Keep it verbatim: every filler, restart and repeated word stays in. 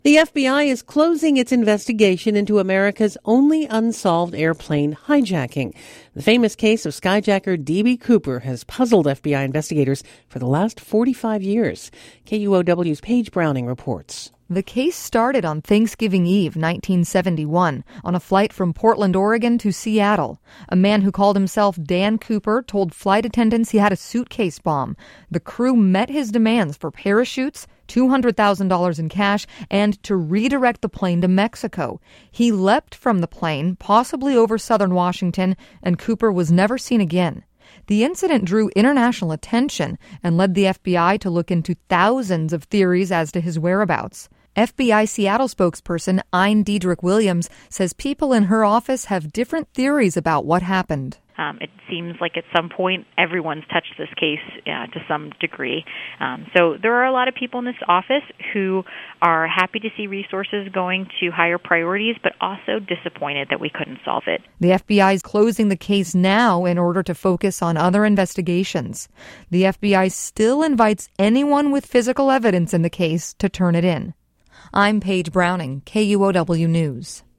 The F B I is closing its investigation into America's only unsolved airplane hijacking. The famous case of skyjacker D B. Cooper has puzzled F B I investigators for the last forty-five years. K U O W's Paige Browning reports. The case started on Thanksgiving Eve, nineteen seventy-one, on a flight from Portland, Oregon to Seattle. A man who called himself Dan Cooper told flight attendants he had a suitcase bomb. The crew met his demands for parachutes, two hundred thousand dollars in cash, and to redirect the plane to Mexico. He leapt from the plane, possibly over southern Washington, and Cooper was never seen again. The incident drew international attention and led the F B I to look into thousands of theories as to his whereabouts. F B I Seattle spokesperson Ein Diedrich Williams says people in her office have different theories about what happened. Um, it seems like at some point everyone's touched this case uh, to some degree. Um, so there are a lot of people in this office who are happy to see resources going to higher priorities, but also disappointed that we couldn't solve it. The F B I is closing the case now in order to focus on other investigations. The F B I still invites anyone with physical evidence in the case to turn it in. I'm Paige Browning, K U O W News.